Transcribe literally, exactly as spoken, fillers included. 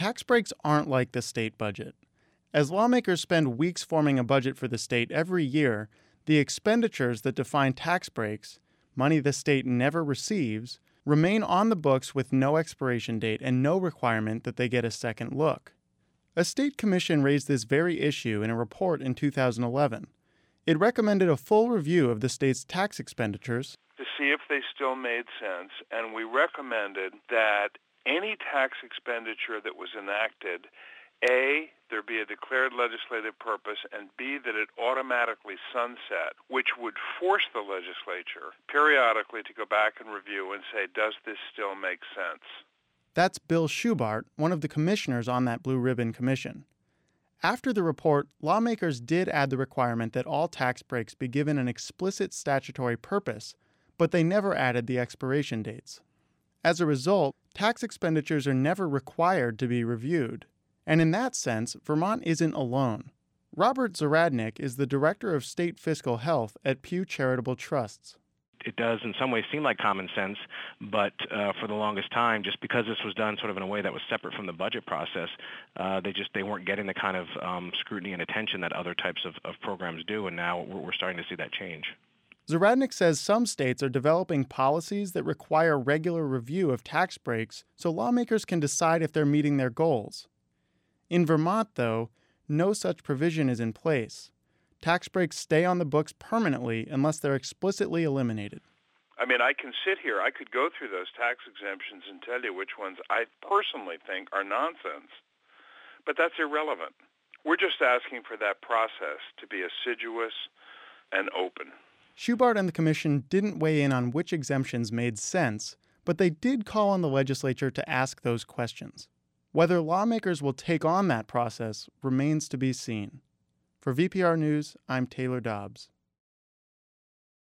Tax breaks aren't like the state budget. As lawmakers spend weeks forming a budget for the state every year, the expenditures that define tax breaks, money the state never receives, remain on the books with no expiration date and no requirement that they get a second look. A state commission raised this very issue in a report in two thousand eleven. It recommended a full review of the state's tax expenditures to see if they still made sense, and we recommended that any tax expenditure that was enacted, A, there be a declared legislative purpose, and B, that it automatically sunset, which would force the legislature periodically to go back and review and say, does this still make sense? That's Bill Schubart, one of the commissioners on that Blue Ribbon Commission. After the report, lawmakers did add the requirement that all tax breaks be given an explicit statutory purpose, but they never added the expiration dates. As a result, tax expenditures are never required to be reviewed. And in that sense, Vermont isn't alone. Robert Zaradnik is the Director of State Fiscal Health at Pew Charitable Trusts. It does in some ways seem like common sense, but uh, for the longest time, just because this was done sort of in a way that was separate from the budget process, uh, they just they weren't getting the kind of um, scrutiny and attention that other types of, of programs do, and now we're, we're starting to see that change. Zaradnik says some states are developing policies that require regular review of tax breaks so lawmakers can decide if they're meeting their goals. In Vermont, though, no such provision is in place. Tax breaks stay on the books permanently unless they're explicitly eliminated. I mean, I can sit here, I could go through those tax exemptions and tell you which ones I personally think are nonsense. But that's irrelevant. We're just asking for that process to be assiduous and open. Schubart and the commission didn't weigh in on which exemptions made sense, but they did call on the legislature to ask those questions. Whether lawmakers will take on that process remains to be seen. For V P R News, I'm Taylor Dobbs.